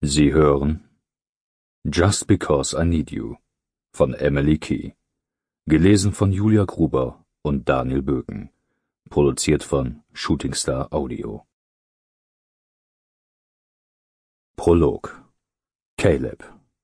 Sie hören Just Because I Need You von Emily Key, gelesen von Julia Gruber und Daniel Böken, produziert von Shooting Star Audio. Prolog. Caleb.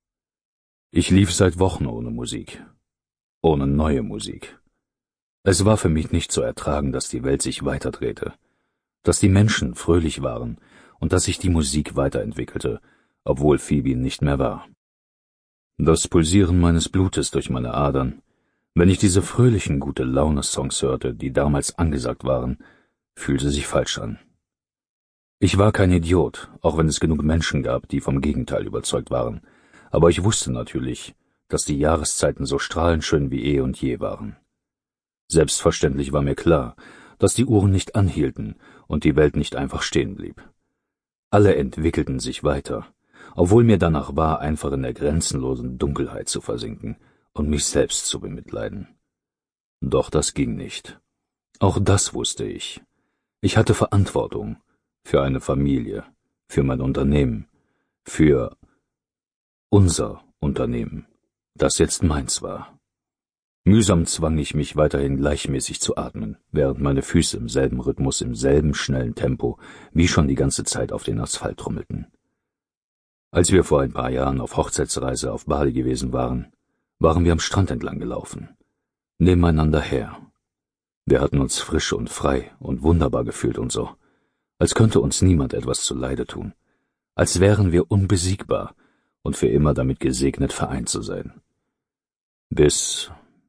Ich lief seit Wochen ohne Musik, ohne neue Musik. Es war für mich nicht zu ertragen, dass die Welt sich weiterdrehte, dass die Menschen fröhlich waren und dass sich die Musik weiterentwickelte, obwohl Phoebe nicht mehr war. Das Pulsieren meines Blutes durch meine Adern, wenn ich diese fröhlichen Gute-Laune-Songs hörte, die damals angesagt waren, fühlte sich falsch an. Ich war kein Idiot, auch wenn es genug Menschen gab, die vom Gegenteil überzeugt waren, aber ich wusste natürlich, dass die Jahreszeiten so strahlend schön wie eh und je waren. Selbstverständlich war mir klar, dass die Uhren nicht anhielten und die Welt nicht einfach stehen blieb. Alle entwickelten sich weiter, obwohl mir danach war, einfach in der grenzenlosen Dunkelheit zu versinken und mich selbst zu bemitleiden. Doch das ging nicht. Auch das wusste ich. Ich hatte Verantwortung für eine Familie, für mein Unternehmen, für unser Unternehmen, das jetzt meins war. Mühsam zwang ich mich weiterhin gleichmäßig zu atmen, während meine Füße im selben Rhythmus, im selben schnellen Tempo wie schon die ganze Zeit auf den Asphalt trommelten. Als wir vor ein paar Jahren auf Hochzeitsreise auf Bali gewesen waren wir am Strand entlang gelaufen, nebeneinander her. Wir hatten uns frisch und frei und wunderbar gefühlt und so, als könnte uns niemand etwas zuleide tun, als wären wir unbesiegbar und für immer damit gesegnet, vereint zu sein. Bis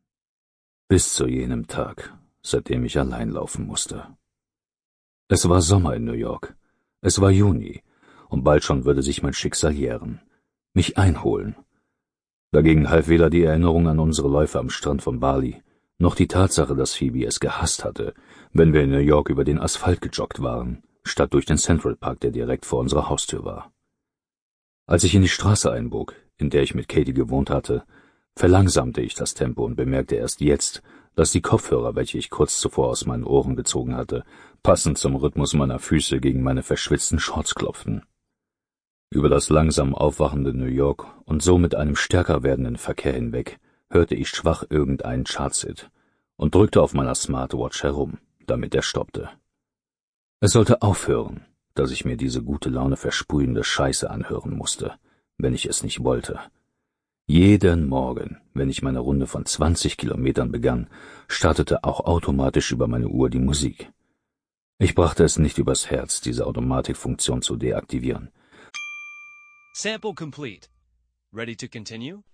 zu jenem Tag, seitdem ich allein laufen musste. Es war Sommer in New York, es war Juni, und bald schon würde sich mein Schicksal jähren, mich einholen. Dagegen half weder die Erinnerung an unsere Läufe am Strand von Bali, noch die Tatsache, dass Phoebe es gehasst hatte, wenn wir in New York über den Asphalt gejoggt waren, statt durch den Central Park, der direkt vor unserer Haustür war. Als ich in die Straße einbog, in der ich mit Katie gewohnt hatte, verlangsamte ich das Tempo und bemerkte erst jetzt, dass die Kopfhörer, welche ich kurz zuvor aus meinen Ohren gezogen hatte, passend zum Rhythmus meiner Füße gegen meine verschwitzten Shorts klopften. Über das langsam aufwachende New York und so mit einem stärker werdenden Verkehr hinweg hörte ich schwach irgendeinen Chartshit und drückte auf meiner Smartwatch herum, damit er stoppte. Es sollte aufhören, dass ich mir diese gute Laune versprühende Scheiße anhören musste, wenn ich es nicht wollte. Jeden Morgen, wenn ich meine Runde von 20 Kilometern begann, startete auch automatisch über meine Uhr die Musik. Ich brachte es nicht übers Herz, diese Automatikfunktion zu deaktivieren. Sample complete. Ready to continue?